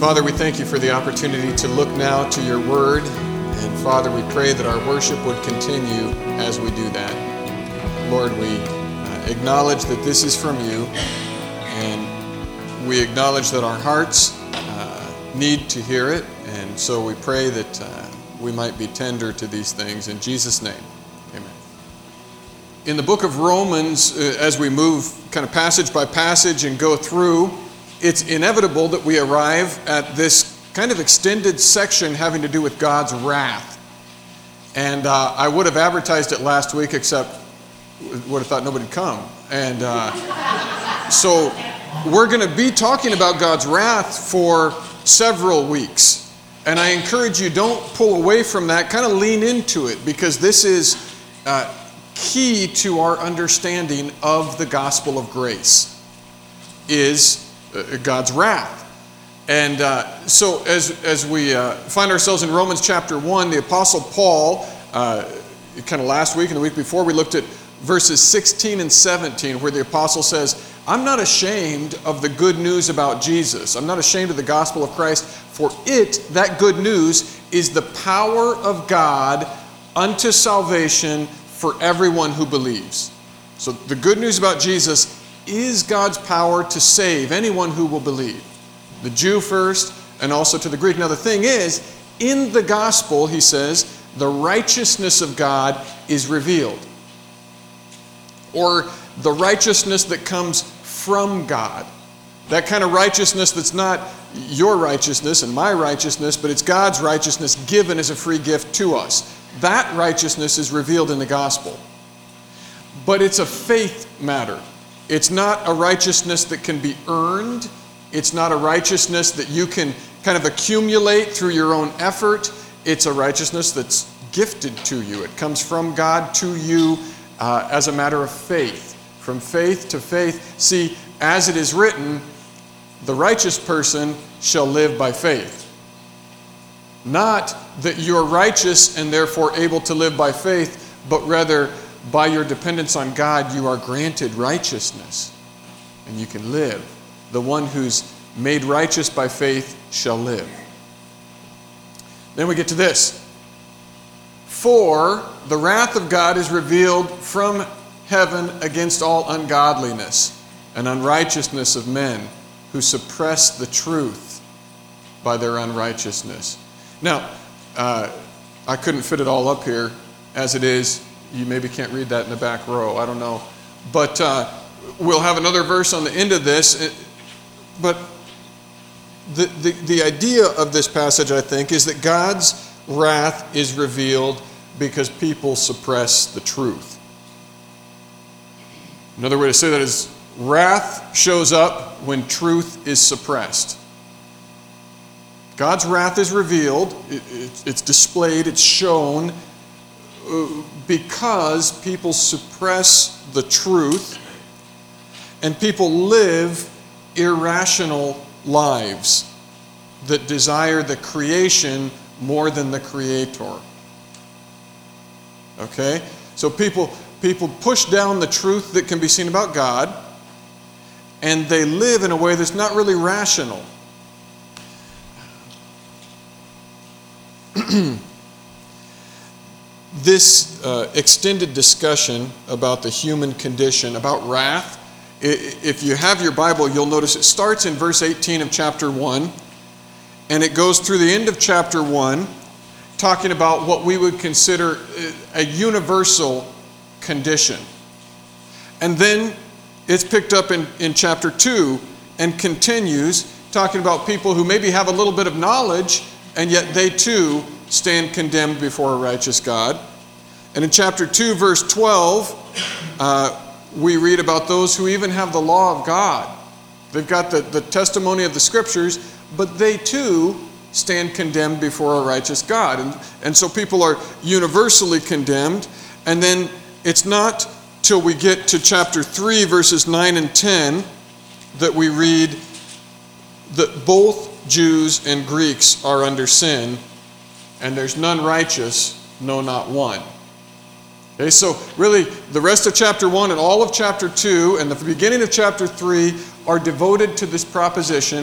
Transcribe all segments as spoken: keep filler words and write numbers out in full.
Father, we thank you for the opportunity to look now to your word. And Father, we pray that our worship would continue as we do that. Lord, we uh, acknowledge that this is from you, and we acknowledge that our hearts uh, need to hear it. And so we pray that uh, we might be tender to these things. In Jesus' name, amen. In the book of Romans, uh, as we move kind of passage by passage and go through, it's inevitable that we arrive at this kind of extended section having to do with God's wrath. And uh, I would have advertised it last week, except would have thought nobody'd come. And uh, so we're going to be talking about God's wrath for several weeks. And I encourage you, don't pull away from that. Kind of lean into it, because this is uh, key to our understanding of the gospel of grace, is God's wrath. And uh, so as as we uh, find ourselves in Romans chapter one, the Apostle Paul, uh, kind of last week and the week before, we looked at verses sixteen and seventeen, where the Apostle says, I'm not ashamed of the good news about Jesus. I'm not ashamed of the gospel of Christ, for it, that good news, is the power of God unto salvation for everyone who believes. So the good news about Jesus is God's power to save anyone who will believe. The Jew first, and also to the Greek. Now the thing is, in the gospel, he says, the righteousness of God is revealed. Or the righteousness that comes from God. That kind of righteousness that's not your righteousness and my righteousness, but it's God's righteousness given as a free gift to us. That righteousness is revealed in the gospel. But it's a faith matter. It's not a righteousness that can be earned. It's not a righteousness that you can kind of accumulate through your own effort. It's a righteousness that's gifted to you. It comes from God to you uh, as a matter of faith. From faith to faith. See, as it is written, the righteous person shall live by faith. Not that you're righteous and therefore able to live by faith, but rather by your dependence on God, you are granted righteousness, and you can live. The one who's made righteous by faith shall live. Then we get to this. For the wrath of God is revealed from heaven against all ungodliness and unrighteousness of men who suppress the truth by their unrighteousness. Now, uh, I couldn't fit it all up here as it is. You maybe can't read that in the back row. I don't know. But uh, we'll have another verse on the end of this. But the, the, the idea of this passage, I think, is that God's wrath is revealed because people suppress the truth. Another way to say that is wrath shows up when truth is suppressed. God's wrath is revealed. It, it, it's displayed. It's shown because people suppress the truth and people live irrational lives that desire the creation more than the Creator. Okay? So people, people push down the truth that can be seen about God, and they live in a way that's not really rational. This uh, extended discussion about the human condition, about wrath, if you have your Bible, you'll notice it starts in verse eighteen of chapter one, and it goes through the end of chapter one, talking about what we would consider a universal condition. And then it's picked up in, in chapter two and continues talking about people who maybe have a little bit of knowledge, and yet they too stand condemned before a righteous God. And in chapter two, verse twelve, uh, we read about those who even have the law of God. They've got the, the testimony of the Scriptures, but they too stand condemned before a righteous God. And, and so people are universally condemned. And then it's not till we get to chapter three, verses nine and ten, that we read that both Jews and Greeks are under sin, and there's none righteous, no, not one. Okay, so really the rest of chapter one and all of chapter two and the beginning of chapter three are devoted to this proposition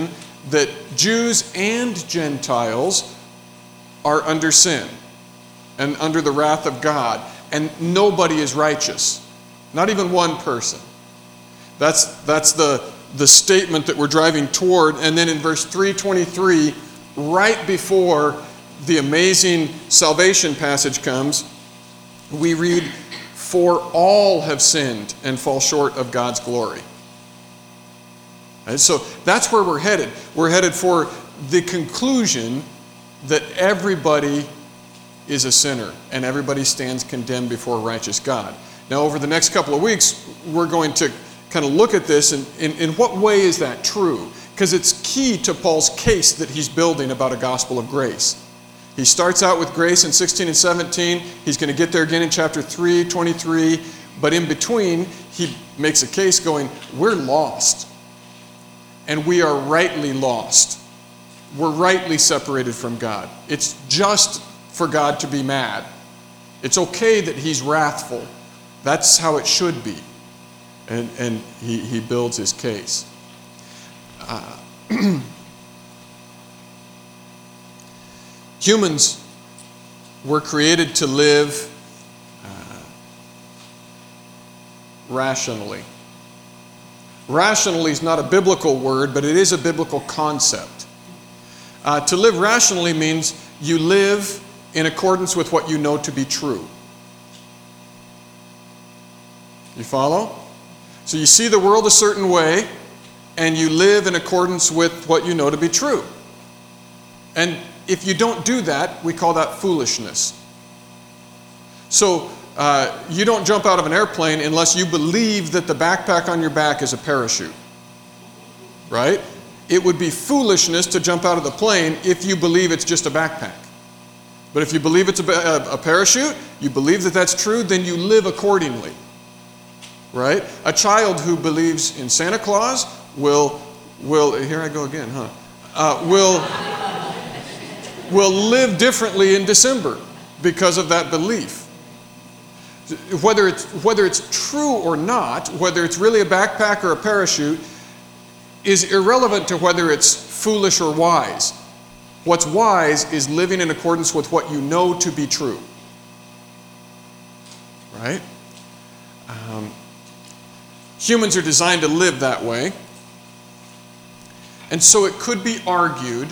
that Jews and Gentiles are under sin and under the wrath of God, and nobody is righteous. Not even one person. That's, that's the, the statement that we're driving toward. And then in verse three twenty-three, right before the amazing salvation passage comes, we read, "For all have sinned and fall short of God's glory." And so that's where we're headed. We're headed for the conclusion that everybody is a sinner and everybody stands condemned before a righteous God. Now, over the next couple of weeks, we're going to kind of look at this, and in, in what way is that true? Because it's key to Paul's case that he's building about a gospel of grace. He starts out with grace in sixteen and seventeen. He's going to get there again in chapter three, twenty-three. But in between, he makes a case going, we're lost. And we are rightly lost. We're rightly separated from God. It's just for God to be mad. It's okay that he's wrathful. That's how it should be. And, and he, he builds his case. Uh, humans were created to live uh, rationally. Rationally is not a biblical word, but it is a biblical concept. Uh, to live rationally means you live in accordance with what you know to be true. You follow? So you see the world a certain way, and you live in accordance with what you know to be true. And if you don't do that, we call that foolishness. So uh, you don't jump out of an airplane unless you believe that the backpack on your back is a parachute. Right? It would be foolishness to jump out of the plane if you believe it's just a backpack. But if you believe it's a, a, a parachute, you believe that that's true, then you live accordingly. Right? A child who believes in Santa Claus will, will here I go again, huh? Uh, will, will live differently in December because of that belief. Whether it's, whether it's true or not, whether it's really a backpack or a parachute, is irrelevant to whether it's foolish or wise. What's wise is living in accordance with what you know to be true. Right? Um, humans are designed to live that way. And so it could be argued,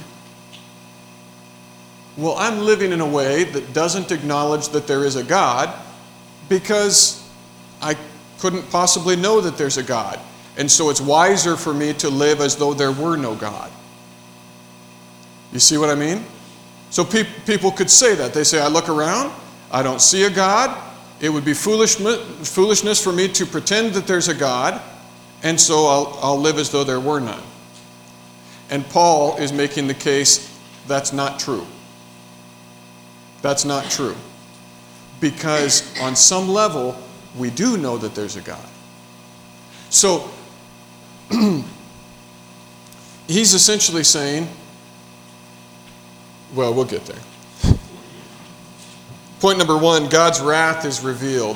well, I'm living in a way that doesn't acknowledge that there is a God because I couldn't possibly know that there's a God. And so it's wiser for me to live as though there were no God. You see what I mean? So pe- people could say that. They say, I look around, I don't see a God. It would be foolish, foolishness for me to pretend that there's a God, and so I'll, I'll live as though there were none. And Paul is making the case that's not true. That's not true. Because on some level, we do know that there's a God. So, he's essentially saying, well, we'll get there. Point number one, God's wrath is revealed.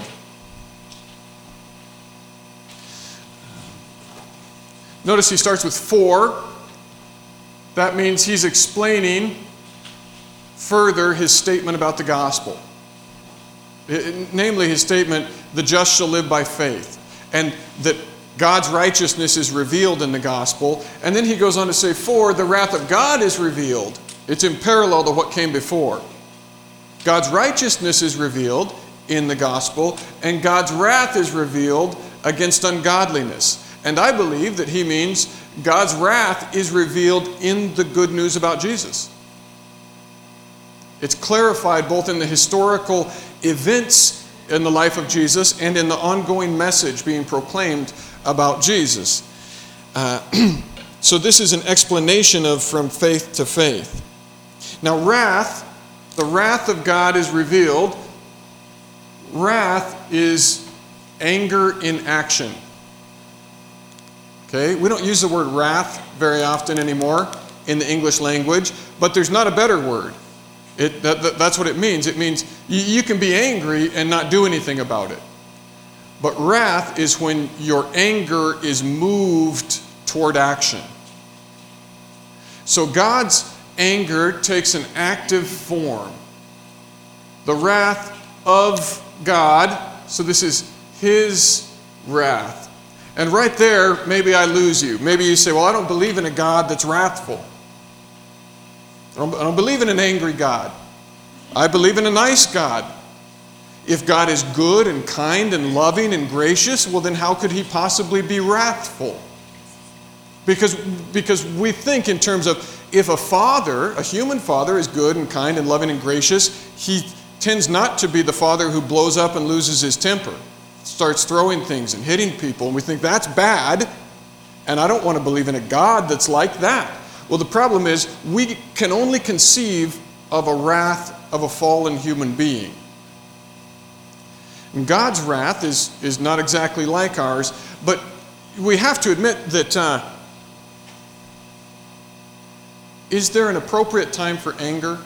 Notice he starts with for. That means he's explaining further his statement about the gospel. It, namely his statement, the just shall live by faith. And that God's righteousness is revealed in the gospel. And then he goes on to say, for the wrath of God is revealed. It's in parallel to what came before. God's righteousness is revealed in the gospel, and God's wrath is revealed against ungodliness. And I believe that he means God's wrath is revealed in the good news about Jesus. It's clarified both in the historical events in the life of Jesus and in the ongoing message being proclaimed about Jesus. Uh, so this is an explanation of from faith to faith. Now wrath, the wrath of God is revealed. Wrath is anger in action. Okay, we don't use the word wrath very often anymore in the English language, but there's not a better word. It, that, that, that's what it means. It means you, you can be angry and not do anything about it. But wrath is when your anger is moved toward action. So God's anger takes an active form. The wrath of God, so this is his wrath. And right there, maybe I lose you. Maybe you say, well, I don't believe in a God that's wrathful. I don't, I don't believe in an angry God. I believe in a nice God. If God is good and kind and loving and gracious, well, then how could he possibly be wrathful? Because, because we think in terms of if a father, a human father, is good and kind and loving and gracious, he tends not to be the father who blows up and loses his temper, starts throwing things and hitting people, and we think that's bad, and I don't want to believe in a God that's like that. Well, the problem is we can only conceive of a wrath of a fallen human being. And God's wrath is, is not exactly like ours, but we have to admit that uh, is there an appropriate time for anger?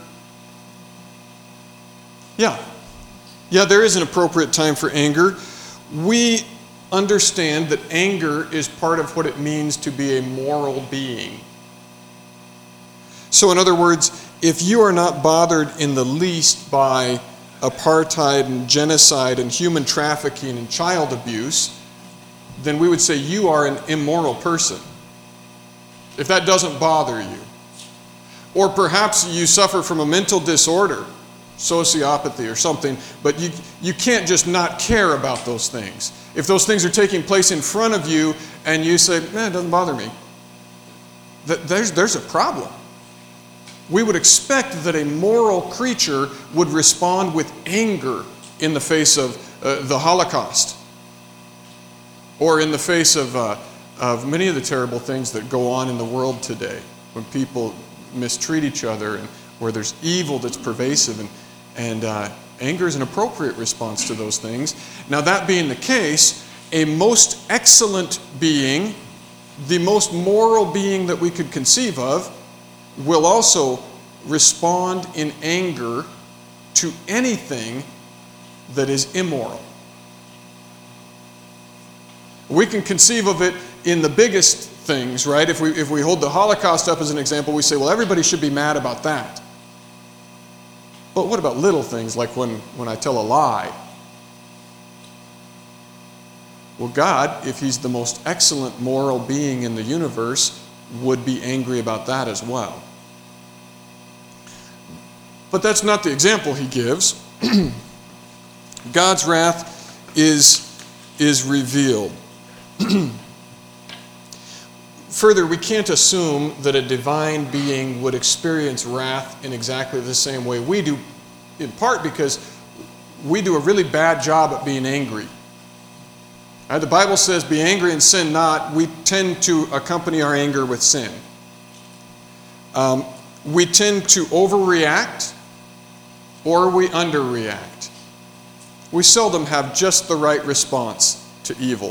Yeah. Yeah, there is an appropriate time for anger. We understand that anger is part of what it means to be a moral being. So in other words, if you are not bothered in the least by apartheid and genocide and human trafficking and child abuse, then we would say you are an immoral person. If that doesn't bother you. Or perhaps you suffer from a mental disorder, sociopathy or something, but you, you can't just not care about those things. If those things are taking place in front of you and you say, man, it doesn't bother me, that there's, there's a problem. We would expect that a moral creature would respond with anger in the face of uh, the Holocaust or in the face of, uh, of many of the terrible things that go on in the world today when people mistreat each other and where there's evil that's pervasive, and, and uh, anger is an appropriate response to those things. Now, that being the case, a most excellent being, the most moral being that we could conceive of, will also respond in anger to anything that is immoral. We can conceive of it in the biggest things, right? If we, if we hold the Holocaust up as an example, we say, well, everybody should be mad about that. But what about little things like when, when I tell a lie? Well, God, if he's the most excellent moral being in the universe, would be angry about that as well. But that's not the example he gives. God's wrath is, is revealed. Further, we can't assume that a divine being would experience wrath in exactly the same way we do, in part because we do a really bad job at being angry. Right, the Bible says, be angry and sin not. We tend to accompany our anger with sin. Um, we tend to overreact or we underreact. We seldom have just the right response to evil.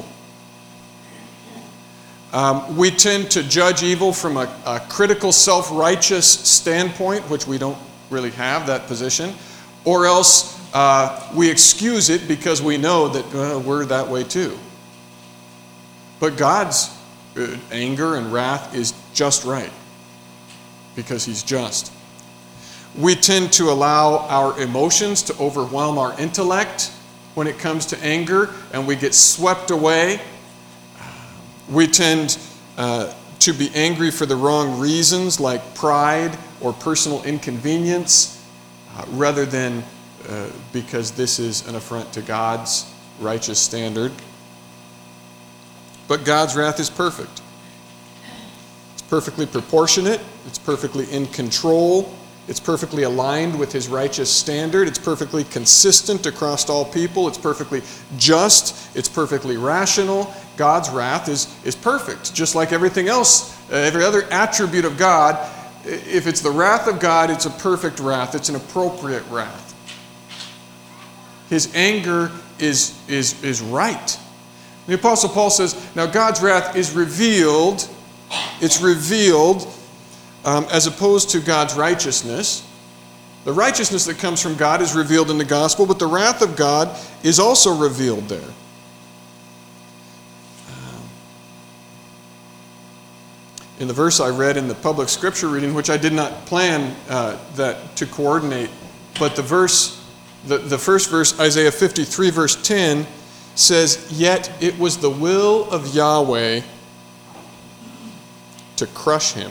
Um, we tend to judge evil from a, a critical, self-righteous standpoint, which we don't really have that position, or else uh, we excuse it because we know that uh, we're that way too. But God's uh, anger and wrath is just right because he's just. We tend to allow our emotions to overwhelm our intellect when it comes to anger, and we get swept away. We tend uh, to be angry for the wrong reasons, like pride or personal inconvenience, uh, rather than uh, because this is an affront to God's righteous standard. But God's wrath is perfect. It's perfectly proportionate. It's perfectly in control. It's perfectly aligned with his righteous standard. It's perfectly consistent across all people. It's perfectly just. It's perfectly rational. God's wrath is, is perfect, just like everything else, uh, every other attribute of God. If it's the wrath of God, it's a perfect wrath. It's an appropriate wrath. His anger is, is, is right. The Apostle Paul says, now God's wrath is revealed. It's revealed um, as opposed to God's righteousness. The righteousness that comes from God is revealed in the gospel, but the wrath of God is also revealed there. in the verse I read in the public scripture reading, which I did not plan uh, that to coordinate, but the verse, the, the first verse, Isaiah fifty-three, verse ten, says, "Yet it was the will of Yahweh to crush him.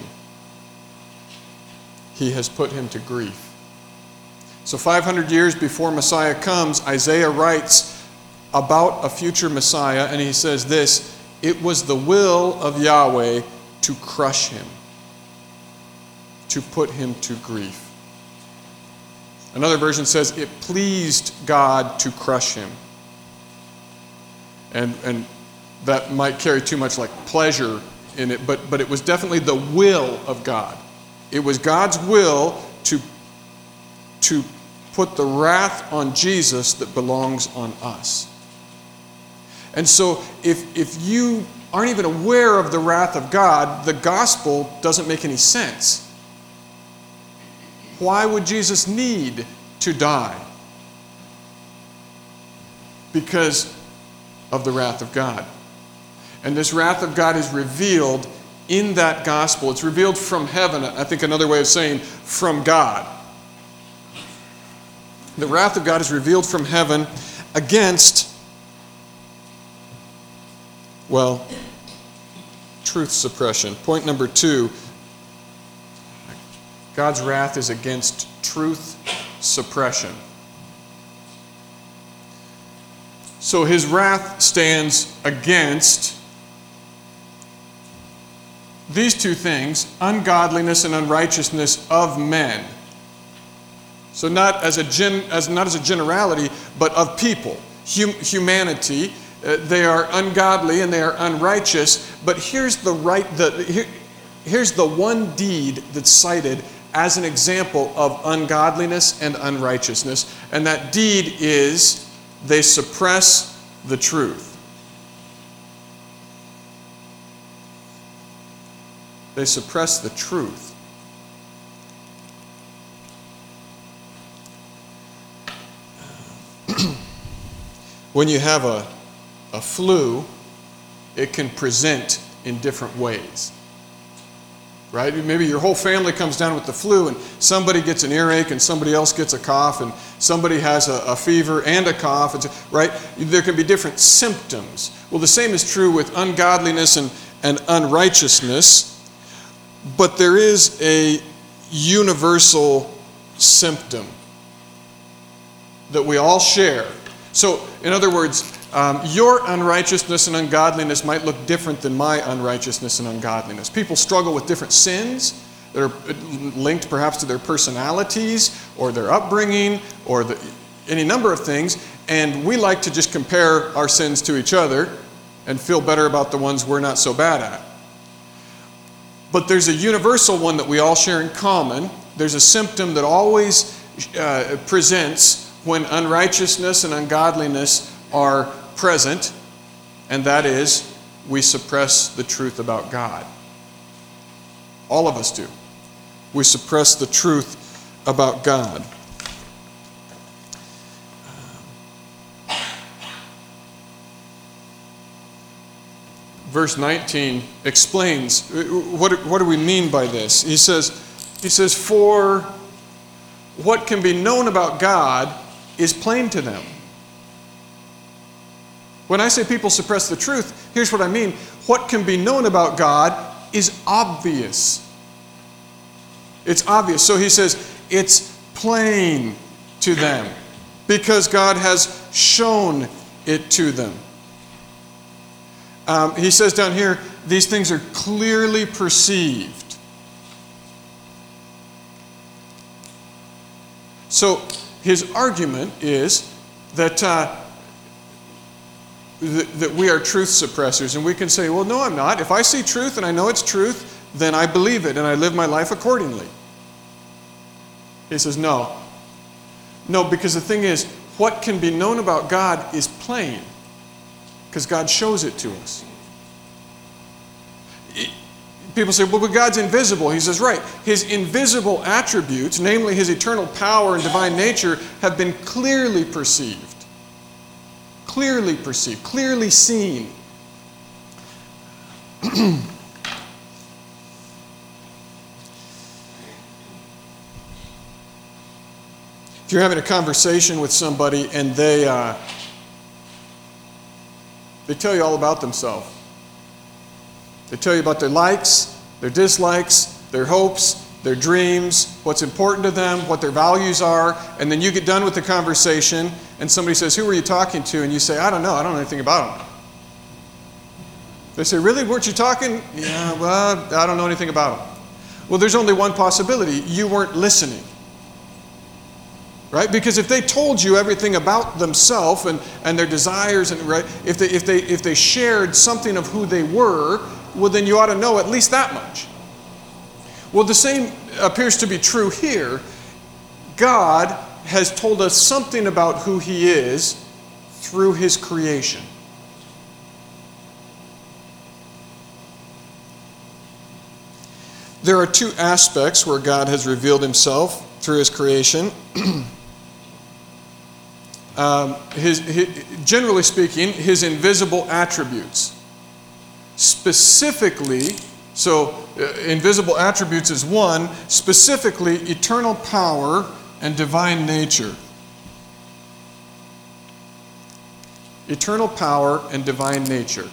He has put him to grief." So five hundred years before Messiah comes, Isaiah writes about a future Messiah, and he says this: "It was the will of Yahweh to crush him, to put him to grief." Another version says, "It pleased God to crush him." And, and that might carry too much like pleasure in it, but, but it was definitely the will of God. It was God's will to, to put the wrath on Jesus that belongs on us. And so if, if you aren't even aware of the wrath of God, the gospel doesn't make any sense. Why would Jesus need to die? Because of the wrath of God. And this wrath of God is revealed in that gospel. It's revealed from heaven. I think another way of saying from God. The wrath of God is revealed from heaven against, well, truth suppression. Point number two, God's wrath is against truth suppression. So his wrath stands against these two things: ungodliness and unrighteousness of men. So not as a gen, as not as a generality, but of people, hum, humanity. Uh, they are ungodly and they are unrighteous. But here's the right. The here, here's the one deed that's cited as an example of ungodliness and unrighteousness, and that deed is they suppress the truth. They suppress the truth. When you have a, a flu, it can present in different ways. Right? Maybe your whole family comes down with the flu and somebody gets an earache and somebody else gets a cough and somebody has a, a fever and a cough. It's, right? There can be different symptoms. Well, the same is true with ungodliness and, and unrighteousness, but there is a universal symptom that we all share. So, in other words, Um, your unrighteousness and ungodliness might look different than my unrighteousness and ungodliness. People struggle with different sins that are linked perhaps to their personalities or their upbringing or the, any number of things, and we like to just compare our sins to each other and feel better about the ones we're not so bad at. But there's a universal one that we all share in common. There's a symptom that always uh, presents when unrighteousness and ungodliness are present, and that is we suppress the truth about God. All of us do. We suppress the truth about God. Verse nineteen explains what, what do we mean by this. He says, he says, "For what can be known about God is plain to them." When I say people suppress the truth, here's what I mean. What can be known about God is obvious. It's obvious. So he says, it's plain to them because God has shown it to them. Um, he says down here, these things are clearly perceived. So his argument is that uh, that we are truth suppressors, and we can say, well, no, I'm not. If I see truth and I know it's truth, then I believe it and I live my life accordingly. He says, no. No, because the thing is, what can be known about God is plain, because God shows it to us. People say, well, but God's invisible. He says, right. His invisible attributes, namely his eternal power and divine nature, have been clearly perceived. Clearly perceived, clearly seen. If you're having a conversation with somebody and they uh, they tell you all about themselves. They tell you about their likes, their dislikes, their hopes, their dreams, what's important to them, what their values are, and then you get done with the conversation and somebody says, "Who were you talking to?" And you say, "I don't know, I don't know anything about them." They say, "Really? Weren't you talking?" "Yeah, well, I don't know anything about them." Well, there's only one possibility. You weren't listening. Right? Because if they told you everything about themselves and, and their desires, and right, if they if they if they shared something of who they were, well, then you ought to know at least that much. Well, the same appears to be true here. God has told us something about who He is through His creation. There are two aspects where God has revealed Himself through His creation. um, his, his, generally speaking, His invisible attributes. Specifically, so uh, invisible attributes is one, specifically eternal power and divine nature. Eternal power and divine nature.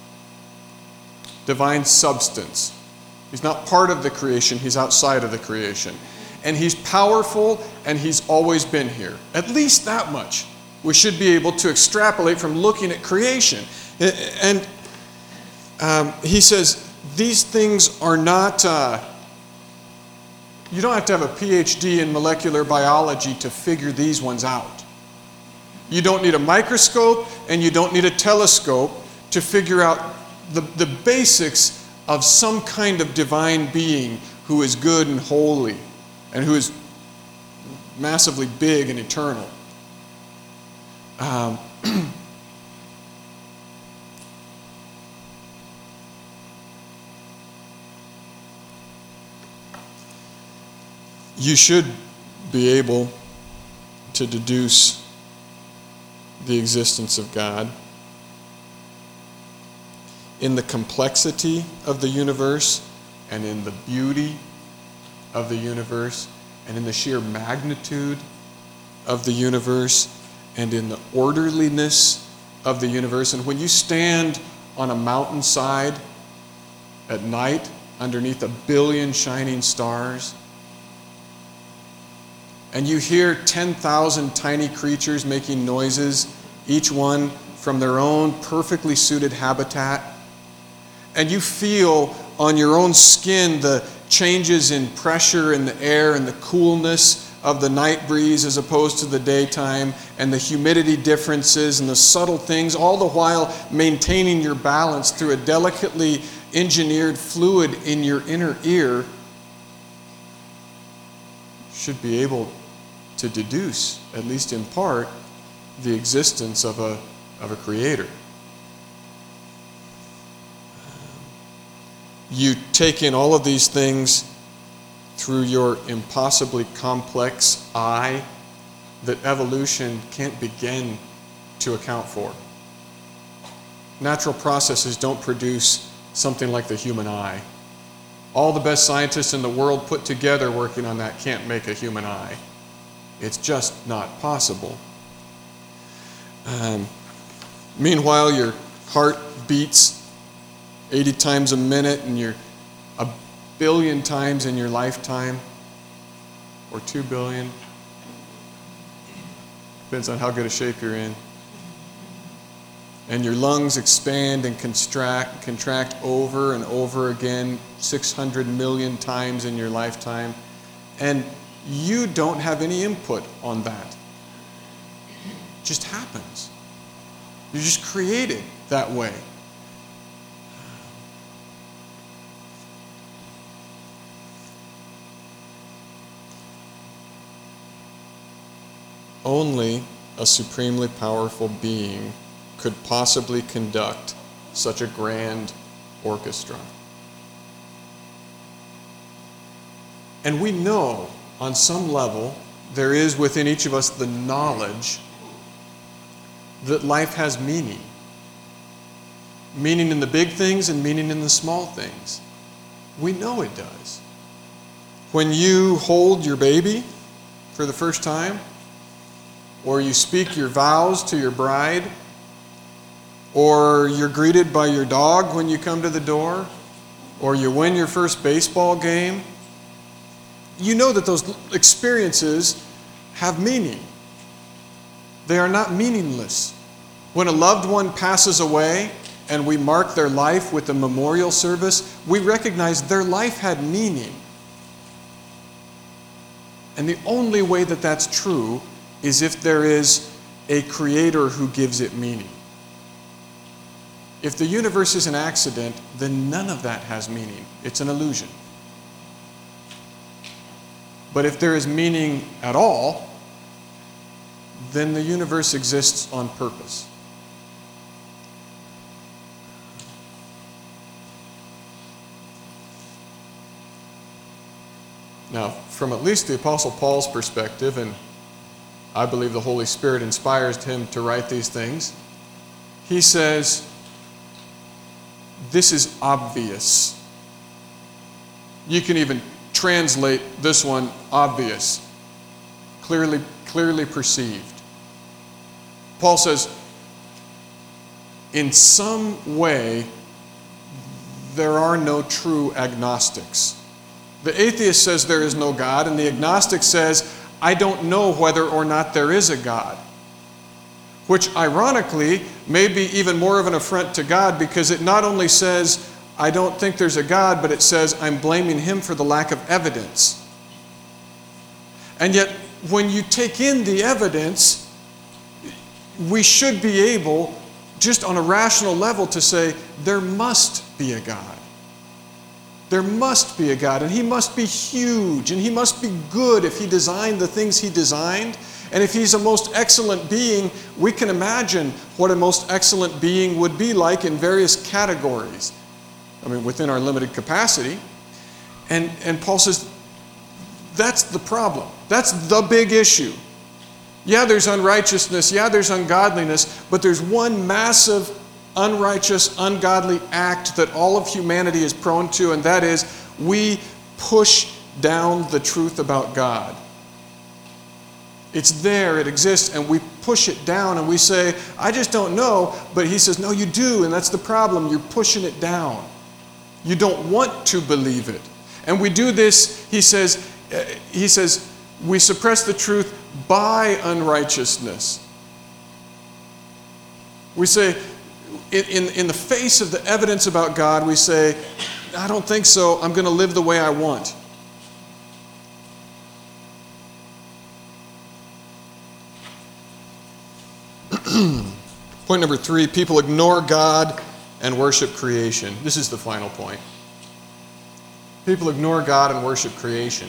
Divine substance. He's not part of the creation, He's outside of the creation. And He's powerful, and He's always been here. At least that much we should be able to extrapolate from looking at creation. And um, he says, these things are not, uh, you don't have to have a P H D in molecular biology to figure these ones out. You don't need a microscope, and you don't need a telescope to figure out the, the basics of some kind of divine being who is good and holy and who is massively big and eternal. Um, you should be able to deduce the existence of God in the complexity of the universe and in the beauty of the universe and in the sheer magnitude of the universe and in the orderliness of the universe. And when you stand on a mountainside at night underneath a billion shining stars and you hear ten thousand tiny creatures making noises, each one from their own perfectly suited habitat, and you feel on your own skin the changes in pressure in the air and the coolness of the night breeze as opposed to the daytime, and the humidity differences and the subtle things, all the while maintaining your balance through a delicately engineered fluid in your inner ear, should be able to deduce, at least in part, the existence of a, of a creator. You take in all of these things through your impossibly complex eye that evolution can't begin to account for. Natural processes don't produce something like the human eye. All the best scientists in the world put together working on that can't make a human eye. It's just not possible. Um, meanwhile, your heart beats eighty times a minute, and you're a billion times in your lifetime, or two billion. Depends on how good a shape you're in. And your lungs expand and contract, contract over and over again, six hundred million times in your lifetime. And you don't have any input on that. It just happens. You're just created that way. Only a supremely powerful being could possibly conduct such a grand orchestra. And we know, on some level, there is within each of us the knowledge that life has meaning. Meaning in the big things and meaning in the small things. We know it does. When you hold your baby for the first time, or you speak your vows to your bride, or you're greeted by your dog when you come to the door, or you win your first baseball game, you know that those experiences have meaning. They are not meaningless. When a loved one passes away and we mark their life with a memorial service, we recognize their life had meaning. And the only way that that's true is if there is a creator who gives it meaning. If the universe is an accident, then none of that has meaning. It's an illusion. But if there is meaning at all, then the universe exists on purpose. Now, from at least the Apostle Paul's perspective, and I believe the Holy Spirit inspires him to write these things, he says, this is obvious. You can even translate this one, obvious, clearly, clearly perceived. Paul says, in some way, there are no true agnostics. The atheist says there is no God, and the agnostic says, I don't know whether or not there is a God. Which, ironically, may be even more of an affront to God, because it not only says, I don't think there's a God, but it says, I'm blaming him for the lack of evidence. And yet, when you take in the evidence, we should be able, just on a rational level, to say, there must be a God. There must be a God, and he must be huge, and he must be good if he designed the things he designed. And if he's a most excellent being, we can imagine what a most excellent being would be like in various categories. I mean, within our limited capacity. And, and Paul says, that's the problem. That's the big issue. Yeah, there's unrighteousness. Yeah, there's ungodliness. But there's one massive, unrighteous, ungodly act that all of humanity is prone to, and that is we push down the truth about God. It's there, it exists, and we push it down and we say, I just don't know. But he says, no, you do, and that's the problem. You're pushing it down. You don't want to believe it. And we do this, he says, he says, we suppress the truth by unrighteousness. We say, in, in, in the face of the evidence about God, we say, I don't think so, I'm going to live the way I want. Point number three, people ignore God and worship creation. This is the final point. People ignore God and worship creation.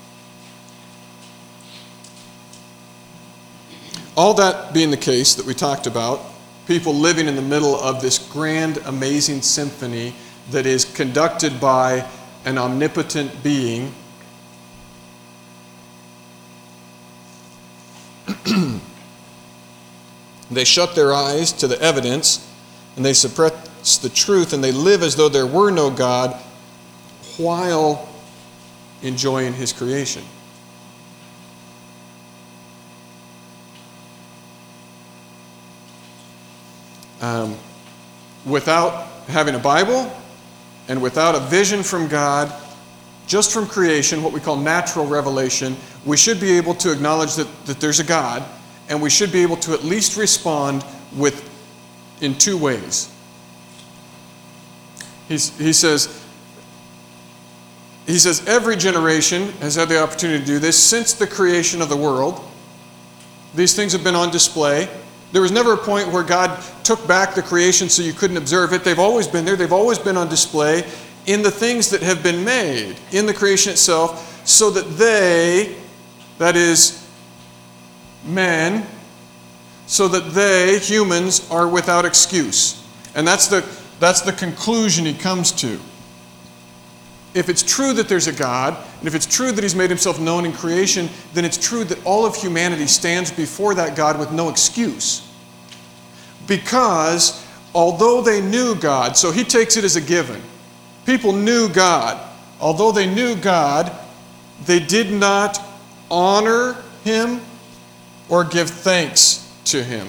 All that being the case that we talked about, people living in the middle of this grand, amazing symphony that is conducted by an omnipotent being, they shut their eyes to the evidence, and they suppress the truth, and they live as though there were no God while enjoying his creation. Um, without having a Bible and without a vision from God, just from creation, what we call natural revelation, we should be able to acknowledge that, that there's a God, and we should be able to at least respond with in two ways. He's, he says, he says, every generation has had the opportunity to do this since the creation of the world. These things have been on display. There was never a point where God took back the creation so you couldn't observe it. They've always been there. They've always been on display in the things that have been made, in the creation itself, so that they, that is, men, so that they, humans, are without excuse. And that's the, that's the conclusion he comes to. If it's true that there's a God, and if it's true that he's made himself known in creation, then it's true that all of humanity stands before that God with no excuse. Because although they knew God, so he takes it as a given. People knew God. Although they knew God, they did not honor him or give thanks to him.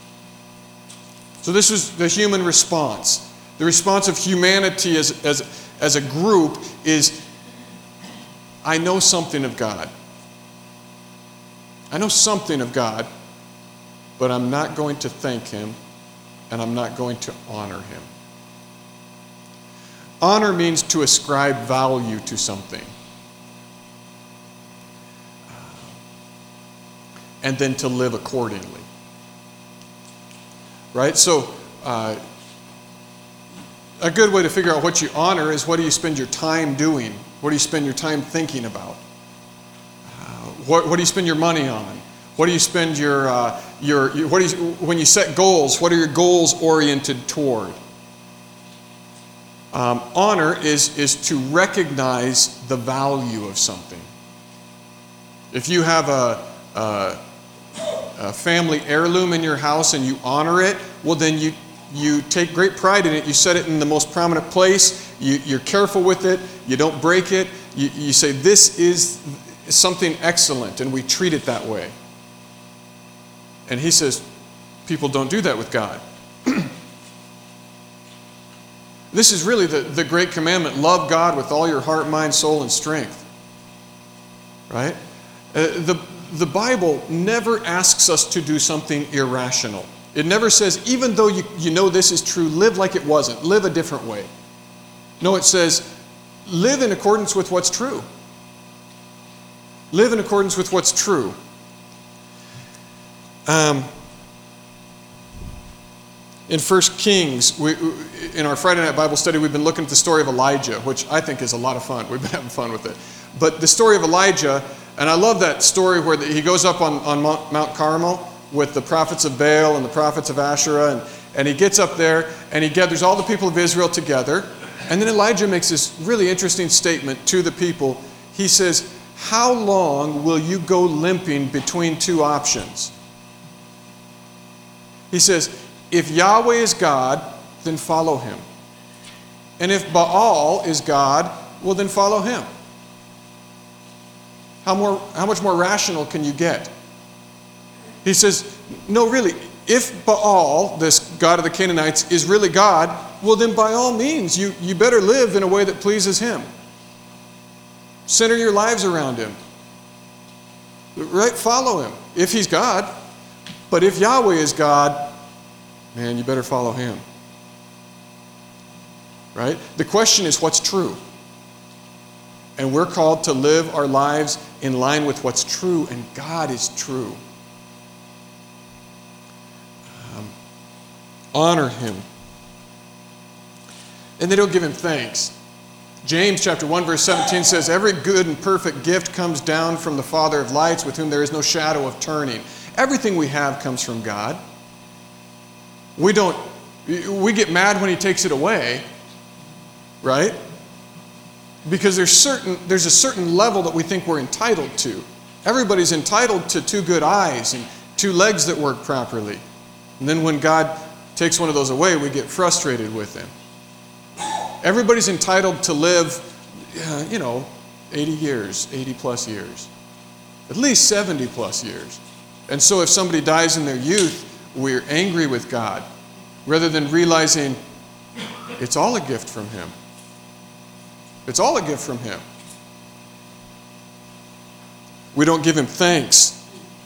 So this is the human response. The response of humanity as, as, as a group is, I know something of God. I know something of God, but I'm not going to thank him, and I'm not going to honor him. Honor means to ascribe value to something. And then to live accordingly. Right? So, uh, a good way to figure out what you honor is, what do you spend your time doing? What do you spend your time thinking about? Uh, what, what do you spend your money on? What do you spend your, uh, your, your what do you, when you set goals, what are your goals oriented toward? Um, honor is, is to recognize the value of something. If you have a, a, a family heirloom in your house and you honor it, well then you, you take great pride in it. You set it in the most prominent place. You, you're careful with it. You don't break it. You, you say, this is something excellent, and we treat it that way. And he says, people don't do that with God. This is really the, the great commandment. Love God with all your heart, mind, soul, and strength. Right? Uh, the, the Bible never asks us to do something irrational. It never says, even though you, you know this is true, live like it wasn't. Live a different way. No, it says, live in accordance with what's true. Live in accordance with what's true. Um, in First Kings, we, in our Friday night Bible study, we've been looking at the story of Elijah, which I think is a lot of fun. We've been having fun with it. But the story of Elijah, and I love that story where the, he goes up on, on Mount, Mount Carmel with the prophets of Baal and the prophets of Asherah, and, and he gets up there and he gathers all the people of Israel together. And then Elijah makes this really interesting statement to the people. He says, how long will you go limping between two options? He says, if Yahweh is God, then follow him. And if Baal is God, well then follow him. How more, how much more rational can you get? He says, no, really, if Baal, this god of the Canaanites, is really God, well then by all means, you, you better live in a way that pleases him. Center your lives around him. Right? Follow him, if he's God. But if Yahweh is God, man, you better follow him. Right? The question is, what's true? And we're called to live our lives in line with what's true, and God is true. Um, honor him. And they don't give him thanks. James chapter one verse seventeen says, every good and perfect gift comes down from the Father of lights, with whom there is no shadow of turning. Everything we have comes from God. We don't, we get mad when he takes it away, right? Because there's certain, there's a certain level that we think we're entitled to. Everybody's entitled to two good eyes and two legs that work properly. And then when God takes one of those away, we get frustrated with him. Everybody's entitled to live, uh, you know, eighty years, eighty plus years. At least seventy plus years. And so if somebody dies in their youth, we're angry with God, rather than realizing it's all a gift from him. It's all a gift from him. We don't give him thanks.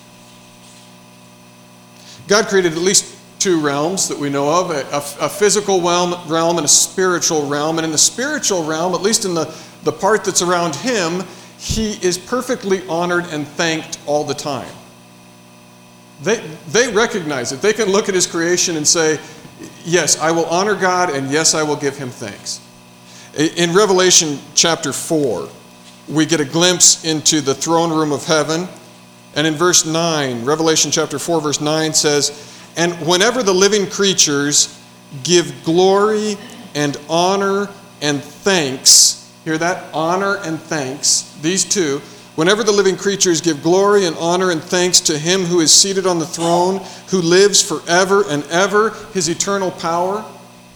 God created at least two realms that we know of, a, a, a physical realm, realm and a spiritual realm. And in the spiritual realm, at least in the, the part that's around him, he is perfectly honored and thanked all the time. They, they recognize it. They can look at his creation and say, yes, I will honor God, and yes, I will give him thanks. In Revelation chapter four, we get a glimpse into the throne room of heaven. And in verse nine, Revelation chapter four, verse nine says, and whenever the living creatures give glory and honor and thanks, hear that? Honor and thanks, these two. Whenever the living creatures give glory and honor and thanks to him who is seated on the throne, who lives forever and ever, his eternal power,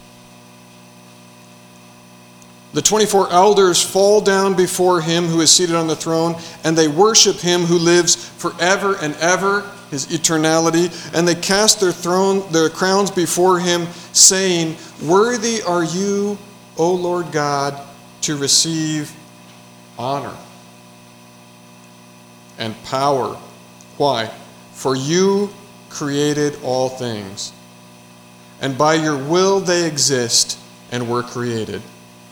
the twenty-four elders fall down before him who is seated on the throne, and they worship him who lives forever and ever. his eternality, and they cast their throne, their crowns before him, saying, "Worthy are you, O Lord God, to receive honor and power." Why? "For you created all things, and by your will they exist and were created."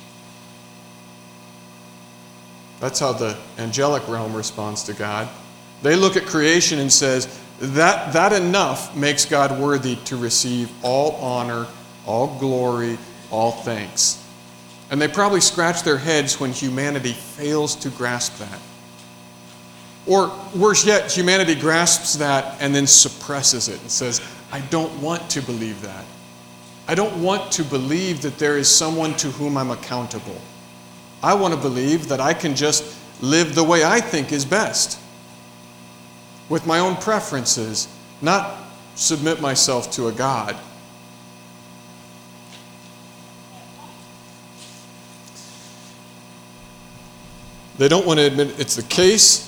That's how the angelic realm responds to God. They look at creation and says, that, that enough makes God worthy to receive all honor, all glory, all thanks. And they probably scratch their heads when humanity fails to grasp that. Or worse yet, humanity grasps that and then suppresses it and says, "I don't want to believe that. I don't want to believe that there is someone to whom I'm accountable. I want to believe that I can just live the way I think is best, with my own preferences, not submit myself to a God." They don't want to admit it's the case.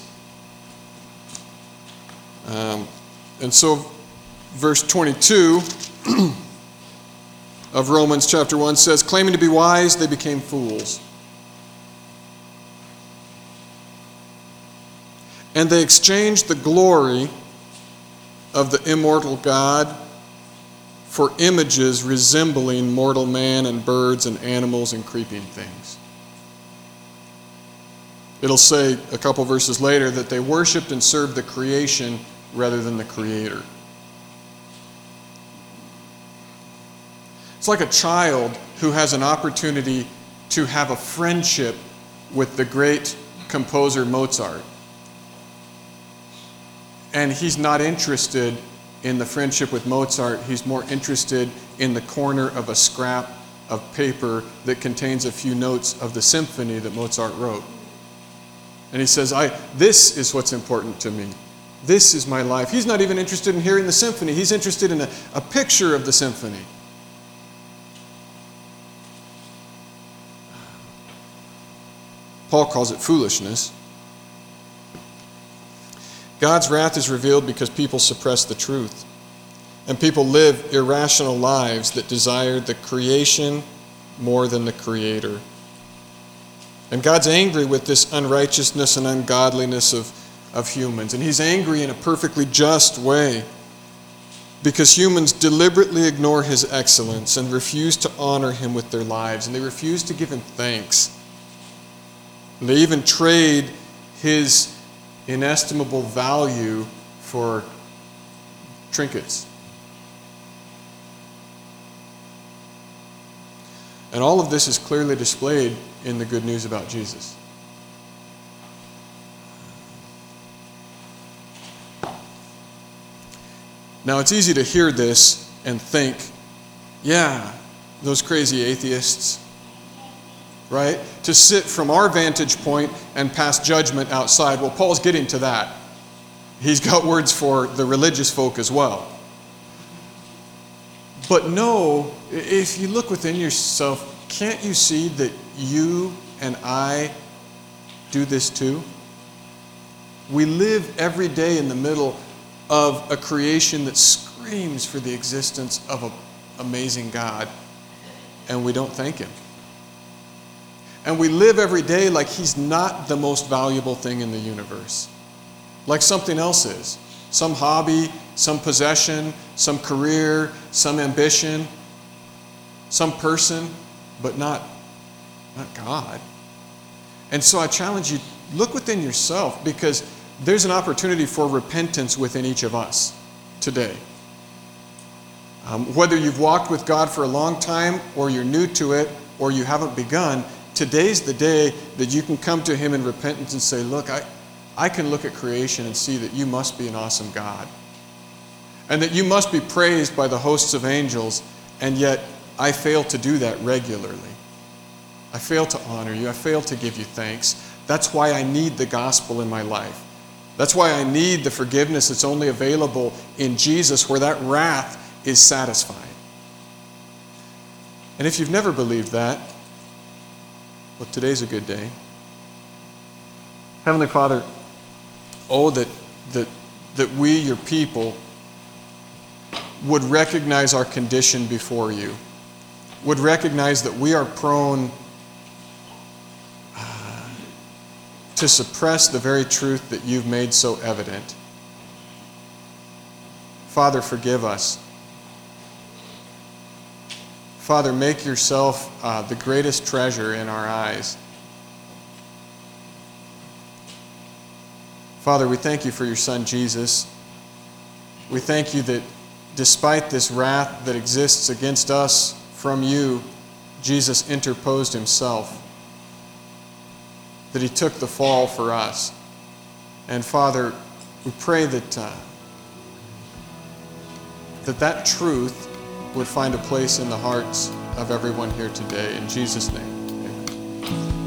Um, and so verse twenty-two of Romans chapter one says, "Claiming to be wise, they became fools. And they exchanged the glory of the immortal God for images resembling mortal man and birds and animals and creeping things." It'll say a couple verses later that they worshiped and served the creation rather than the Creator. It's like a child who has an opportunity to have a friendship with the great composer Mozart. And he's not interested in the friendship with Mozart. He's more interested in the corner of a scrap of paper that contains a few notes of the symphony that Mozart wrote. And he says, I, this is what's important to me. This is my life. He's not even interested in hearing the symphony. He's interested in a, a picture of the symphony. Paul calls it foolishness. God's wrath is revealed because people suppress the truth. And people live irrational lives that desire the creation more than the Creator. And God's angry with this unrighteousness and ungodliness of, of humans. And He's angry in a perfectly just way because humans deliberately ignore His excellence and refuse to honor Him with their lives. And they refuse to give Him thanks. And they even trade His inestimable value for trinkets. And all of this is clearly displayed in the good news about Jesus. Now, it's easy to hear this and think, yeah, those crazy atheists, right? To sit from our vantage point and pass judgment outside. Well, Paul's getting to that. He's got words for the religious folk as well. But no, if you look within yourself, can't you see that you and I do this too? We live every day in the middle of a creation that screams for the existence of an amazing God, and we don't thank Him. And we live every day like He's not the most valuable thing in the universe, like something else is. Some hobby, some possession, some career, some ambition, some person, but not, not God. And so I challenge you, look within yourself, because there's an opportunity for repentance within each of us today. Um, whether you've walked with God for a long time, or you're new to it, or you haven't begun, today's the day that you can come to Him in repentance and say, look, I, I can look at creation and see that you must be an awesome God. And that you must be praised by the hosts of angels, and yet I fail to do that regularly. I fail to honor you. I fail to give you thanks. That's why I need the gospel in my life. That's why I need the forgiveness that's only available in Jesus, where that wrath is satisfied. And if you've never believed that, well, today's a good day. Heavenly Father, oh, that, that that we, your people, would recognize our condition before you, would recognize that we are prone uh, to suppress the very truth that you've made so evident. Father, forgive us. Father, make yourself uh, the greatest treasure in our eyes. Father, we thank you for your Son, Jesus. We thank you that despite this wrath that exists against us from you, Jesus interposed himself, that he took the fall for us. And Father, we pray that uh, that that truth would find a place in the hearts of everyone here today. In Jesus' name, amen.